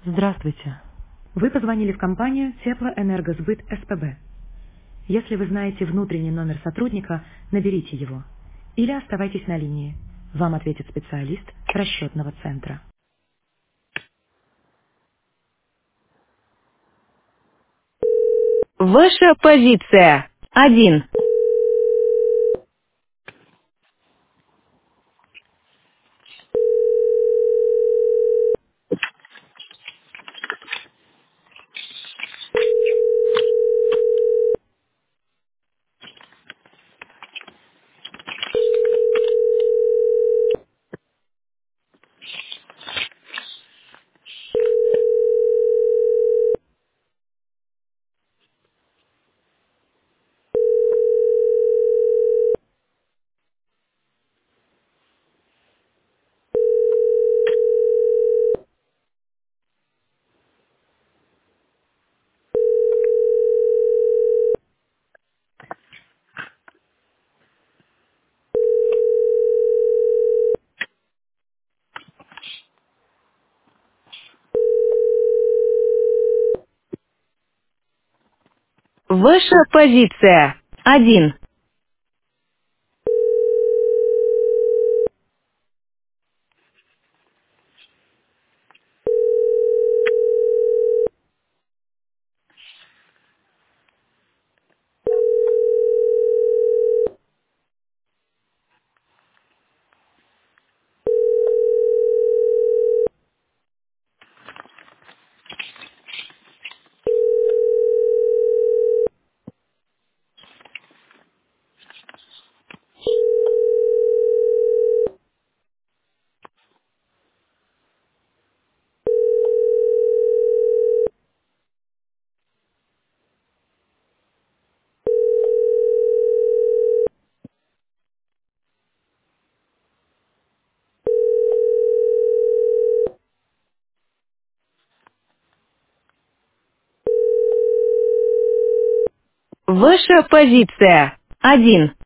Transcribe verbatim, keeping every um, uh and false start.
Здравствуйте. Вы позвонили в компанию Теплоэнергосбыт СПБ. Если вы знаете внутренний номер сотрудника, наберите его. Или оставайтесь на линии. Вам ответит специалист расчетного центра. Ваша позиция. Один. Ваша позиция. Один. Ваша позиция. Один.